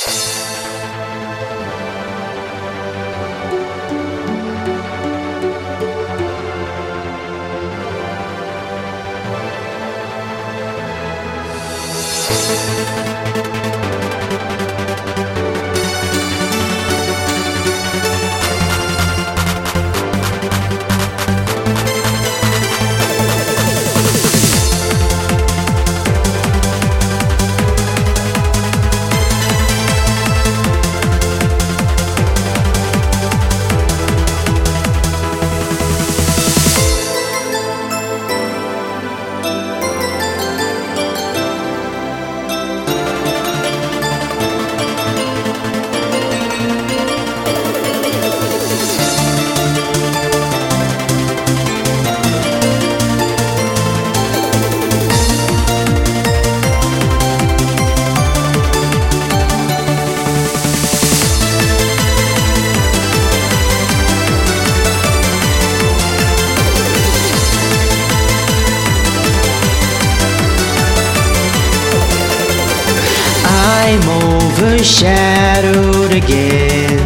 I'm overshadowed again.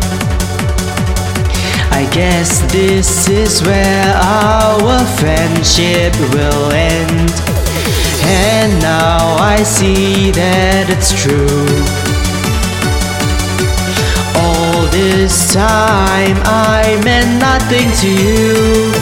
I guess this is where our friendship will end. And now I see that it's true. All this time I meant nothing to you.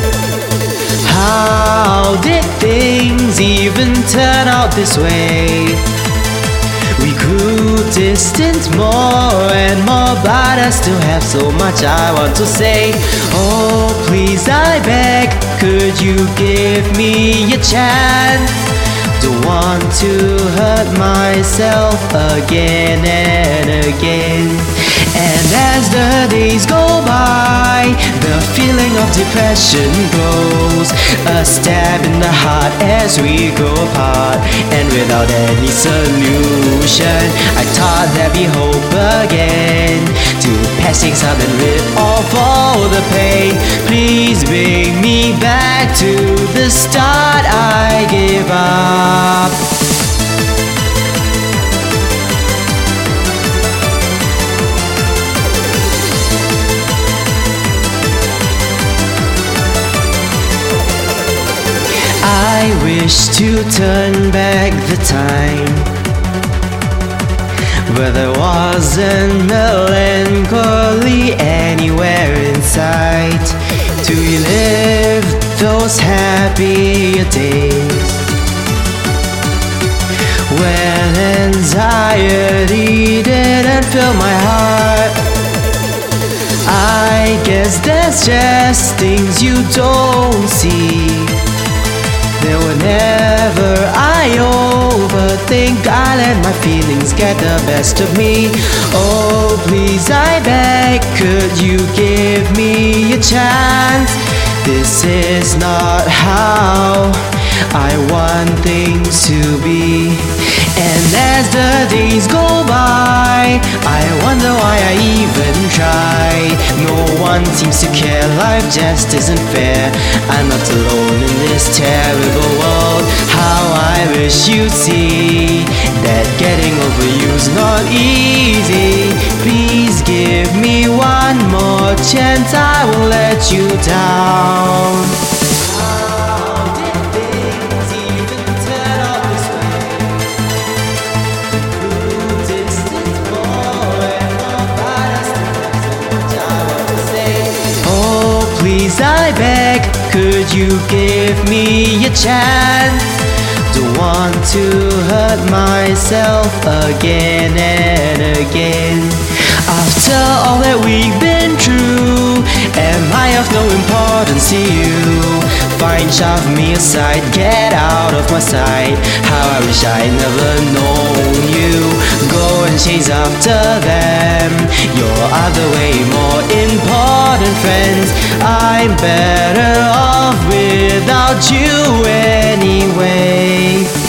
How did things even turn out this way? We grew distant more and more, but I still have so much I want to say. Oh, please, I beg, could you give me a chance? Don't want to hurt myself again and again. And as the days go by, the feeling of depression grows, a stab in the heart as we grow apart. And without any solution, I thought there'd be hope again, to patch things up and rid of all the pain. Please bring me back to the start. I give up. I wish to turn back the time, where there wasn't melancholy anywhere in sight, to relive those happier days, when anxiety didn't fill my heart. I guess there's just things you don't see. That whenever I overthink, I let my feelings get the best of me. Oh, please, I beg, could you give me a chance? This is not how I want things to be. And as the days go by, I wonder why I even try. No one seems to care, life just isn't fair. I'm not alone in this terrible world. How I wish you'd see that getting over you's not easy. Please give me one more chance, I won't let you down. Please, I beg, could you give me a chance? Don't want to hurt myself again and again. After all that we've been through, am I of no importance to you? Fine, shove me aside, get out of my sight. How I wish I'd never known you. Go and chase after them, your other way more important friends. I'm better off without you anyway.